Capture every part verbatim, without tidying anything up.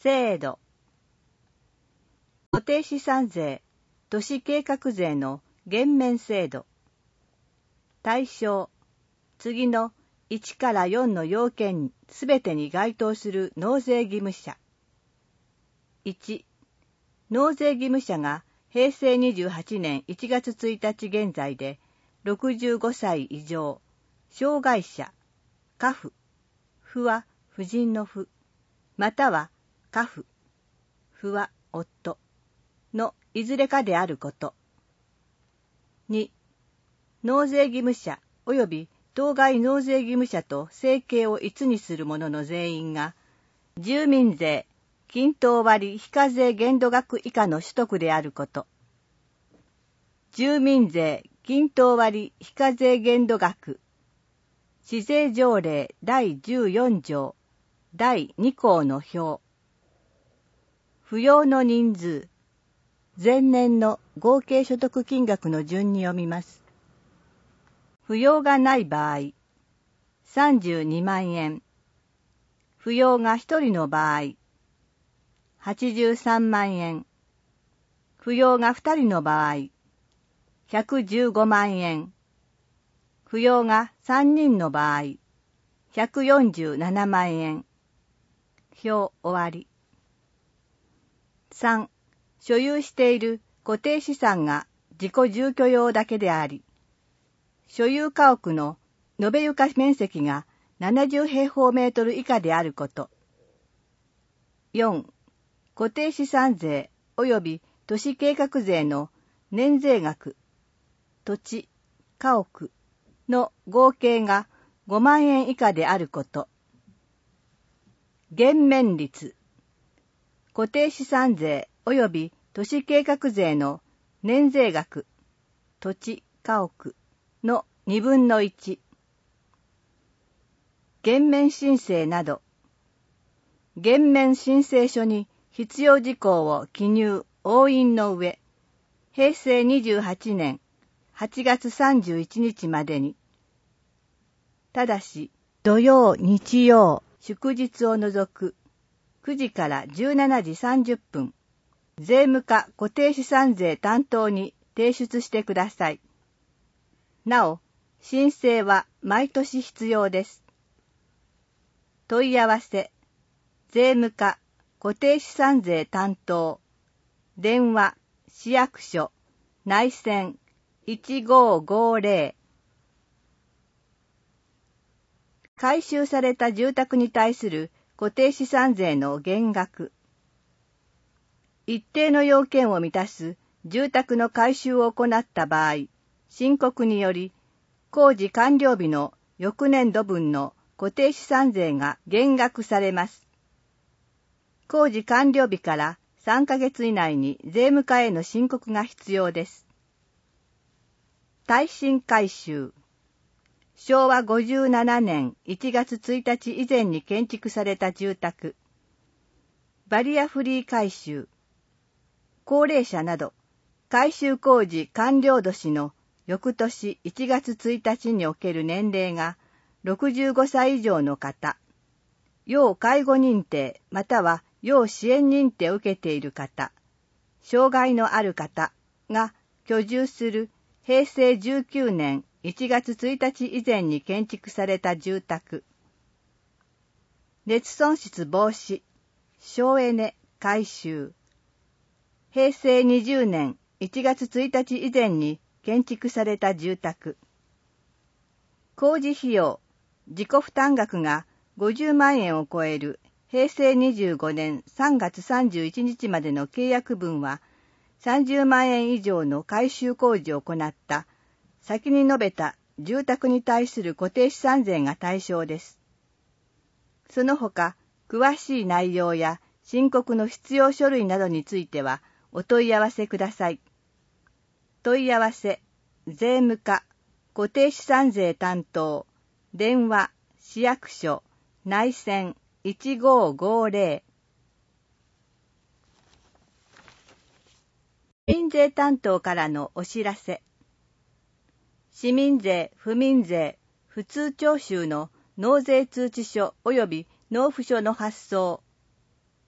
制度。固定資産税、都市計画税の減免制度。対象、次のいちからよんの要件すべてに該当する納税義務者。いち、納税義務者がへいせいにじゅうはちねんいちがつついたち現在でろくじゅうごさい以上、障害者、家父、父は夫人の父、または家父、父は夫のいずれかであること。に、納税義務者及び当該納税義務者と生計を一にする者の全員が、住民税、均等割非課税限度額以下の取得であること。住民税、均等割非課税限度額。市税条例だいじゅうよんじょうだいにこうの表。扶養の人数。前年の合計所得金額の順に読みます。扶養がない場合、さんじゅうにまんえん。扶養がひとりの場合、はちじゅうさんまんえん。扶養がふたりの場合、ひゃくじゅうごまんえん。扶養がさんにんの場合、ひゃくよんじゅうななまんえん。表終わり。さん、所有している固定資産が自己住居用だけであり、所有家屋の延べ床面積がななじゅうへいほうメートル以下であること。よん、固定資産税及び都市計画税の年税額、土地、家屋の合計がごまんえん以下であること。減免率、固定資産税及び都市計画税の年税額、土地、家屋のにぶんのいち。減免申請など、減免申請書に必要事項を記入・押印の上、へいせいにじゅうはちねんはちがつさんじゅういちにちまでに、ただし土曜、日曜、祝日を除くくじからじゅうしちじさんじゅっぷん、税務課固定資産税担当に提出してください。なお、申請は毎年必要です。問い合わせ、税務課固定資産税担当、電話、市役所、内線いちごーごーぜろ。改修された住宅に対する固定資産税の減額。一定の要件を満たす住宅の改修を行った場合、申告により、工事完了日の翌年度分の固定資産税が減額されます。工事完了日からさんかげつ以内に税務課への申告が必要です。耐震改修。しょうわごじゅうななねんいちがつついたち以前に建築された住宅。バリアフリー改修。高齢者など、改修工事完了年の翌年いちがつついたちにおける年齢がろくじゅうごさい以上の方、要介護認定または要支援認定を受けている方、障害のある方が居住するへいせいじゅうきゅうねんいちがつついたち以前に建築された住宅。熱損失防止、省エネ改修。へいせいにじゅうねんいちがつついたち以前に建築された住宅。工事費用、自己負担額がごじゅうまんえんを超えるへいせいにじゅうごねんさんがつさんじゅういちにちまでの契約分は、さんじゅうまんえん以上の改修工事を行った先に述べた住宅に対する固定資産税が対象です。その他、詳しい内容や申告の必要書類などについてはお問い合わせください。問い合わせ、税務課、固定資産税担当、電話、市役所、内線いちごーごーぜろ。市民税担当からのお知らせ。市民税、府民税、普通徴収の納税通知書及び納付書の発送。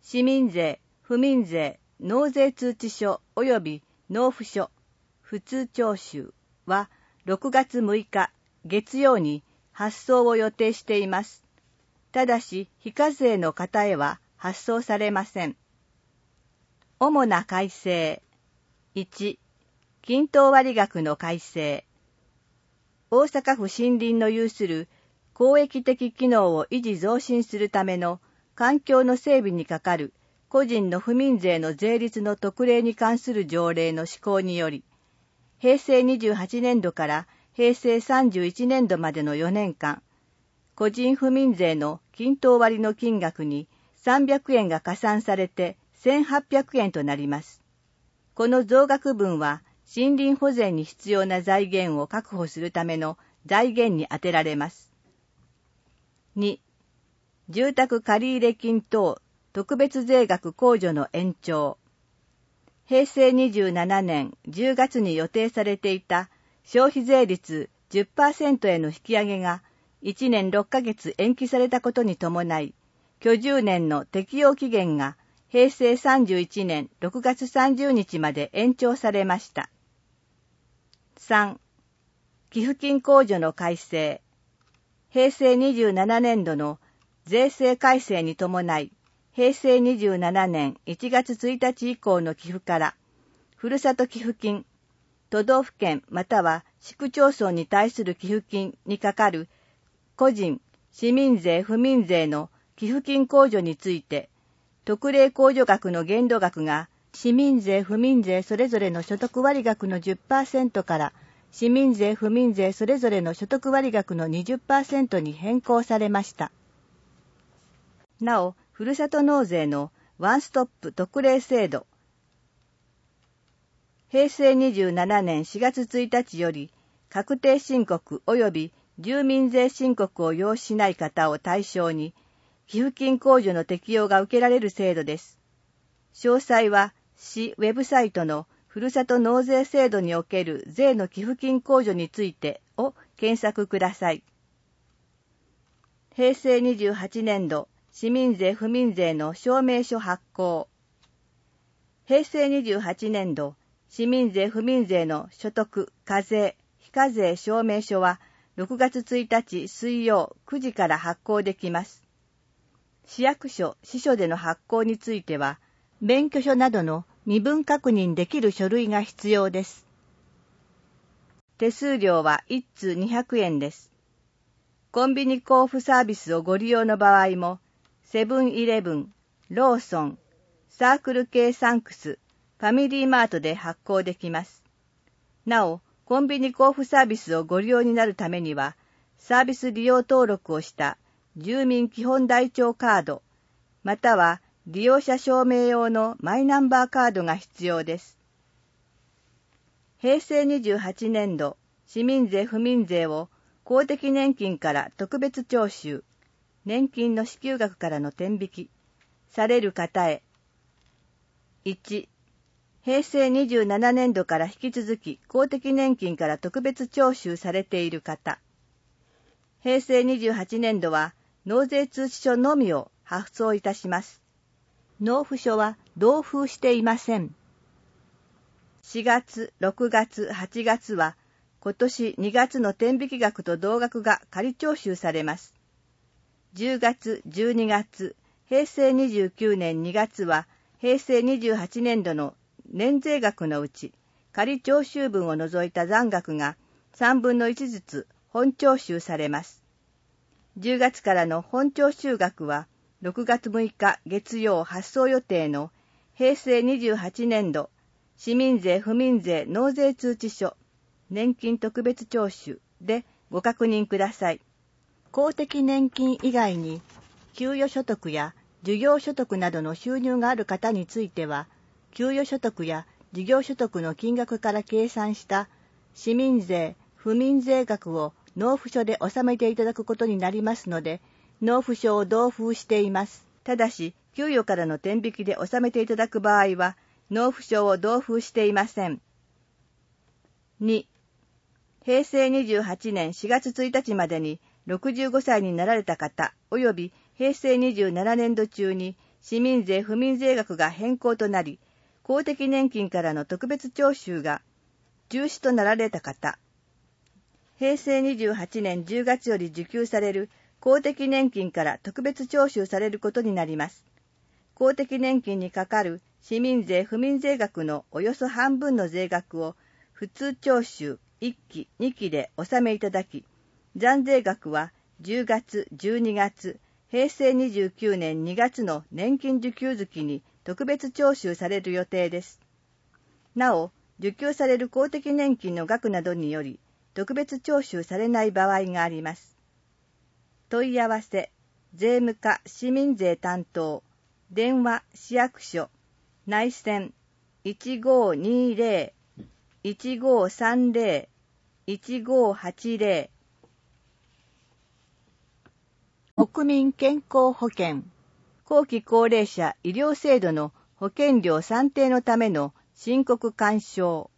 市民税、府民税、納税通知書及び納付書、普通徴収はろくがつむいか月曜に発送を予定しています。ただし、非課税の方へは発送されません。主な改正。いち、均等割額の改正。大阪府森林の有する公益的機能を維持増進するための環境の整備にかかる個人の府民税の税率の特例に関する条例の施行により、へいせいにじゅうはちねんどからへいせいさんじゅういちねんどまでのよねんかん、個人府民税の均等割の金額にさんびゃくえんが加算されてせんはっぴゃくえんとなります。この増額分は森林保全に必要な財源を確保するための財源に充てられます。に、住宅借入金等特別税額控除の延長。へいせいにじゅうななねんじゅうがつに予定されていた消費税率 じゅっパーセント への引き上げがいちねんろっかげつ延期されたことに伴い、居住年の適用期限がへいせいさんじゅういちねんろくがつさんじゅうにちまで延長されました。さん、寄付金控除の改正。へいせいにじゅうななねんどの税制改正に伴い、へいせいにじゅうななねんいちがつついたち以降の寄付から、ふるさと寄付金、都道府県または市区町村に対する寄付金にかかる個人、市民税、府民税の寄付金控除について、特例控除額の限度額が市民税、府民税それぞれの所得割額の じゅっパーセント から市民税、府民税それぞれの所得割額の にじゅっパーセント に変更されました。なお、ふるさと納税のワンストップ特例制度。へいせいにじゅうななねんしがつついたちより確定申告及び住民税申告を要しない方を対象に寄付金控除の適用が受けられる制度です。詳細は市ウェブサイトのふるさと納税制度における税の寄付金控除についてを検索ください。へいせいにじゅうはちねんど市民税・府民税の証明書発行。へいせいにじゅうはちねんど市民税・府民税の所得・課税・非課税証明書はろくがつついたち水曜くじから発行できます。市役所・支所での発行については、免許証などの身分確認できる書類が必要です。手数料はいっつうにひゃくえんです。コンビニ交付サービスをご利用の場合も、セブンイレブン、ローソン、サークル系サンクス、ファミリーマートで発行できます。なお、コンビニ交付サービスをご利用になるためには、サービス利用登録をした住民基本台帳カード、または利用者証明用のマイナンバーカードが必要です。へいせいにじゅうはちねんど市民税・府民税を公的年金から特別徴収、年金の支給額からの天引きされる方へ。いち、へいせいにじゅうななねんどから引き続き公的年金から特別徴収されている方。へいせいにじゅうはちねんどは納税通知書のみを発送いたします。納付書は同封していません。しがつ、ろくがつ、はちがつは今年にがつの天引き額と同額が仮徴収されます。じゅうがつ、じゅうにがつ、へいせいにじゅうきゅうねんにがつはへいせいにじゅうはちねんどの年税額のうち仮徴収分を除いた残額がさんぶんのいちずつ本徴収されます。じゅうがつからの本徴収額はろくがつむいか月曜発送予定のへいせいにじゅうはちねんど市民税・府民税納税通知書年金特別徴収でご確認ください。公的年金以外に給与所得や事業所得などの収入がある方については、給与所得や事業所得の金額から計算した市民税・府民税額を納付書で納めていただくことになりますので、納付書を同封しています。ただし、給与からの天引きで納めていただく場合は、納付書を同封していません。に、へいせいにじゅうはちねんしがつついたちまでにろくじゅうごさいになられた方、およびへいせいにじゅうななねんど中に市民税不民税額が変更となり、公的年金からの特別徴収が中止となられた方、へいせいにじゅうはちねんじゅうがつより受給される公的年金から特別徴収されることになります。公的年金にかかる市民税不民税額のおよそ半分の税額を普通徴収いっき、にきで納めいただき、残税額はじゅうがつ、じゅうにがつ、へいせいにじゅうきゅうねんにがつの年金受給月に特別徴収される予定です。なお、受給される公的年金の額などにより、特別徴収されない場合があります。問い合わせ、税務課市民税担当、電話市役所、内線 いちごーにーぜろ いちごーさんぜろ いちごーはちぜろ 国民健康保険、後期高齢者医療制度の保険料算定のための申告勧奨。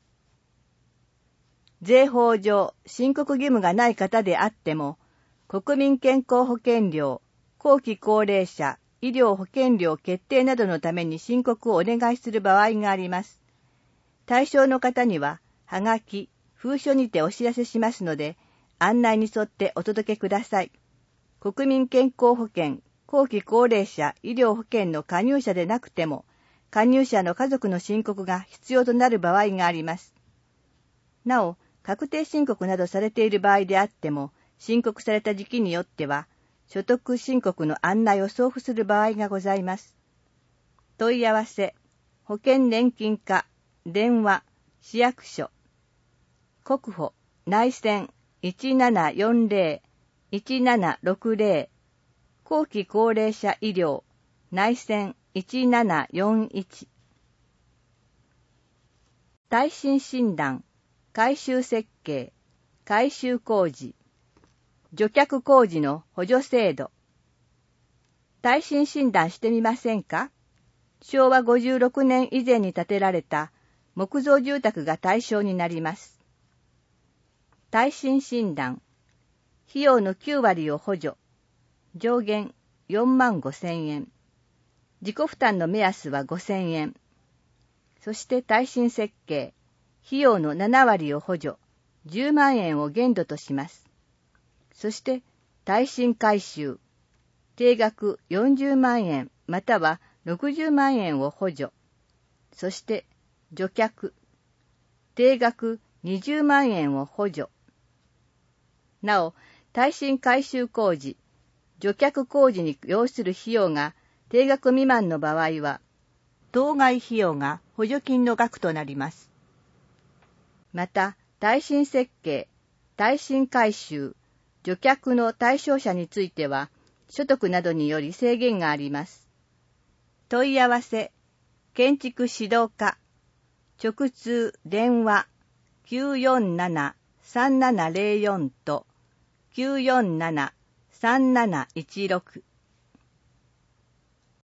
税法上、申告義務がない方であっても、国民健康保険料、後期高齢者医療保険料決定などのために申告をお願いする場合があります。対象の方には、はがき、封書にてお知らせしますので、案内に沿ってお届けください。国民健康保険、後期高齢者医療保険の加入者でなくても、加入者の家族の申告が必要となる場合があります。なお、確定申告などされている場合であっても、申告された時期によっては、所得申告の案内を送付する場合がございます。問い合わせ、保険年金課、電話、市役所、国保、内線 いちななよんぜろ いちななろくぜろ、後期高齢者医療、内線いちななよんいち。耐震診断、改修設計、改修工事、除却工事の補助制度。耐震診断してみませんか？しょうわごじゅうろくねん以前に建てられた木造住宅が対象になります。耐震診断、費用のきゅうわりを補助、上限よんまんごせんえん、自己負担の目安はごせんえん、そして耐震設計、費用のななわりを補助、じゅうまんえんを限度とします。そして耐震改修、定額よんじゅうまんえんまたはろくじゅうまんえんを補助、そして除却、定額にじゅうまんえんを補助。なお、耐震改修工事、除却工事に要する費用が定額未満の場合は、当該費用が補助金の額となります。また、耐震設計、耐震改修、除却の対象者については、所得などにより制限があります。問い合わせ、建築指導課、直通電話 きゅうよんなな さんななぜろよん ときゅうよんなな さんなないちろく